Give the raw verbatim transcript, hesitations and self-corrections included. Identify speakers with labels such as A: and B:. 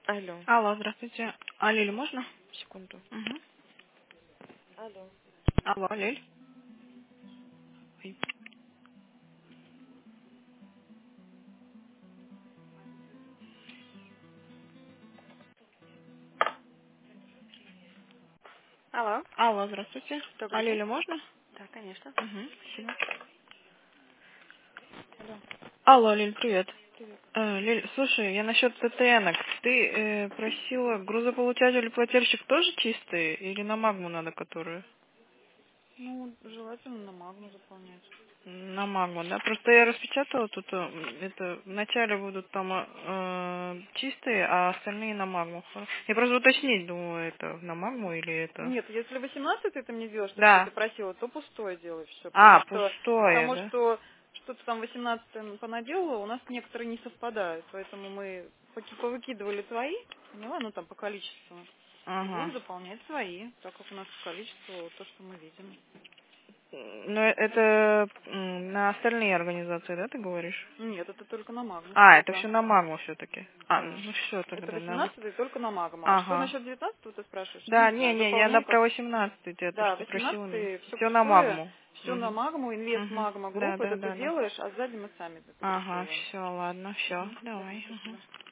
A: Алло.
B: Алло, здравствуйте. А Лиль можно?
A: Секунду.
B: Угу.
A: Алло.
B: Алло, Лиль. Ой.
A: Алло.
B: Алло, здравствуйте. А
A: Добрый день.
B: Лиль можно?
A: Да, конечно.
B: Угу, спасибо.
A: Алло.
B: Алло, Лиль, привет.
A: Привет.
B: Э, Лиль, слушай, я насчет ТТНок. Ты э, просила грузополучатель и плательщик тоже чистые или на магму надо, которую?
A: Ну, желательно на магну заполнять.
B: На магму, да? Просто я распечатала тут, э, это, вначале будут там э, чистые, а остальные на магму. Я просто уточнить, думаю, это на магму или это...
A: Нет, если восемнадцатый ты мне делаешь, то, что
B: Да.
A: ты просила, то пустое делай все. Потому
B: А,
A: что,
B: пустое,
A: потому
B: да?
A: что что-то там восемнадцатое понаделала, у нас некоторые не совпадают. Поэтому мы поки- повыкидывали твои, поняла, ну там по количеству. И
B: Ага.
A: будем заполнять свои, так как у нас количество вот то, что мы видим.
B: Ну, это м, на остальные организации, да, ты говоришь?
A: Нет, это только на магну
B: А, это
A: всегда.
B: все на магму все-таки. А,
A: Да.
B: ну все
A: Это
B: тогда надо.
A: восемнадцатый только на магму. А что
B: Ага.
A: насчет девятнадцатого ты спрашиваешь? Ну,
B: Да,
A: не
B: не,
A: знаю,
B: не, я на
A: заполняй
B: про
A: как.
B: восемнадцатый, ты это
A: Да,
B: что просила меня.
A: восемнадцатый все
B: Все на
A: пустое,
B: магму.
A: все на
B: Угу.
A: магму, инвест
B: Угу.
A: магма
B: Да,
A: групп,
B: да,
A: это ты
B: да, да.
A: делаешь, а сзади мы сами это
B: Ага,
A: дорисовываем.
B: все, ладно, все,
A: Угу. Давай,
B: давай. Угу.
A: спасибо.